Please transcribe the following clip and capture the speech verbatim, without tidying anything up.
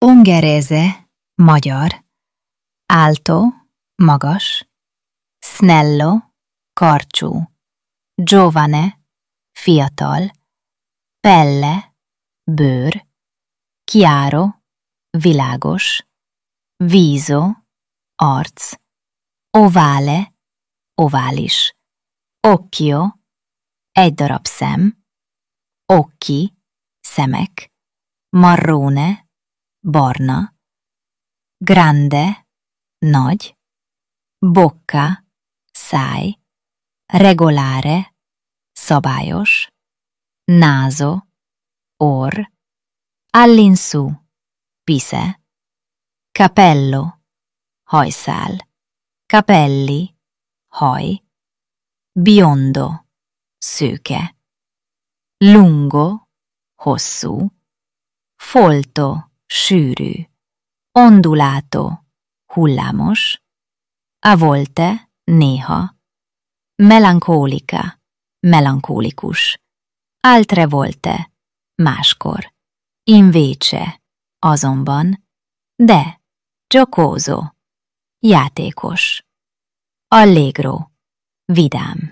Ungherese, magyar. Alto, magas. Snello, karcsú. Giovane, fiatal. Pelle, bőr. Chiaro, világos. Viso, arc. Ovale, ovális. Occhio, egy darab szem. Occhi, szemek. Marrone, barna. Grande, nagy. Bocca, száj. Regolare, szabályos. Naso, orr. All'insù, pisze. Capello, hajszál. Capelli, haj. Biondo, szőke. Lungo, hosszú. Folto, sűrű. Ondulato, hullámos. A volte, néha. Melancolica, melankólikus. Altre volte, máskor. Invece, azonban. De, giocoso, játékos. Allegro, vidám.